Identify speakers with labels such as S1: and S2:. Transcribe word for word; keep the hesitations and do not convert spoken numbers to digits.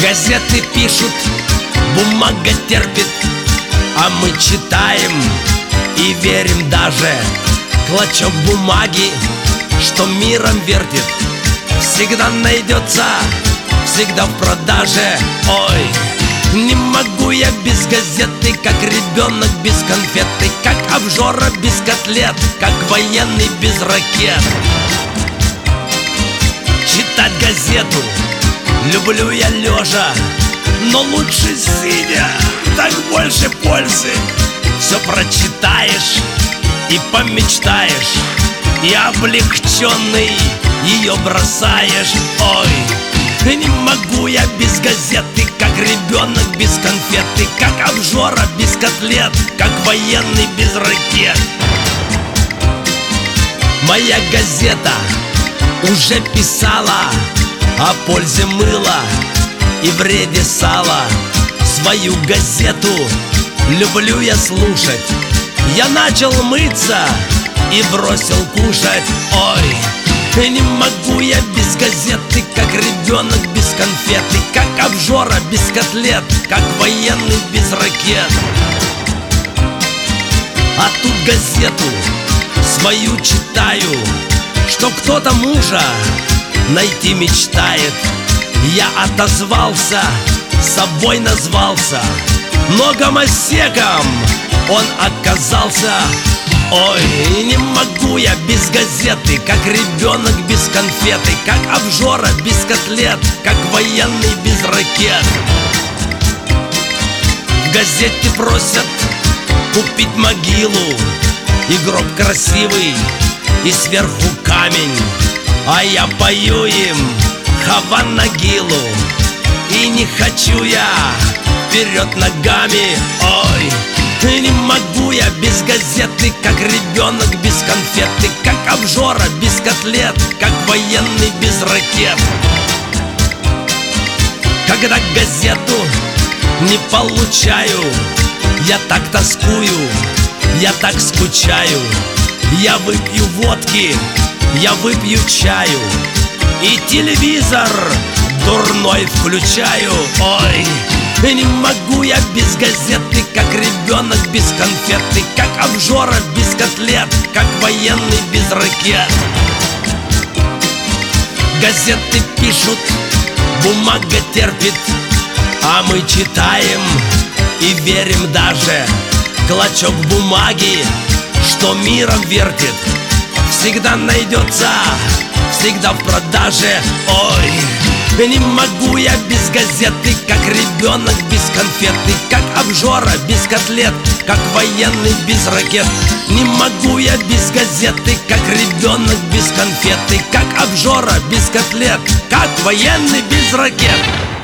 S1: Газеты пишут, бумага терпит, а мы читаем и верим даже. Клочок бумаги, что миром вертит, всегда найдется, всегда в продаже. Ой, не могу я без газеты, как ребенок без конфеты, как обжора без котлет, как военный без ракет. Читать газету люблю я лежа, но лучше сидя, так больше пользы. Все прочитаешь и помечтаешь, и облегченный ее бросаешь. Ой, не могу я без газеты, как ребенок без конфеты, как обжора без котлет, как военный без ракет. Моя газета уже писала о пользе мыла и вреде сала. Свою газету люблю я слушать. Я начал мыться и бросил кушать. Ой, не могу я без газеты, как ребенок без конфеты, как обжора без котлет, как военный без ракет. А тут газету свою читаю, что кто-то мужа найти мечтает. Я отозвался, собой назвался, но гомосеком он оказался. Ой, не могу я без газеты, как ребенок без конфеты, как обжора без котлет, как военный без ракет. В газете просят купить могилу и гроб красивый, и сверху камень, а я пою им Хаван Нагилу. И не хочу я вперед ногами. Ой, не могу я без газеты, как ребенок без конфеты, как обжора без котлет, как военный без ракет. Когда газету не получаю, я так тоскую, я так скучаю. Я выпью водки, я выпью чаю, и телевизор дурной включаю. Ой, не могу я без газеты, как ребенок без конфеты, как обжора без котлет, как военный без ракет. Газеты пишут, бумага терпит, а мы читаем и верим даже. Клочок бумаги, что миром вертит, всегда найдется, всегда в продаже. Ой, не могу я без газеты, как ребенок без конфеты, как обжора без котлет, как военный без ракет. Не могу я без газеты, как ребенок без конфеты, как обжора без котлет, как военный без ракет.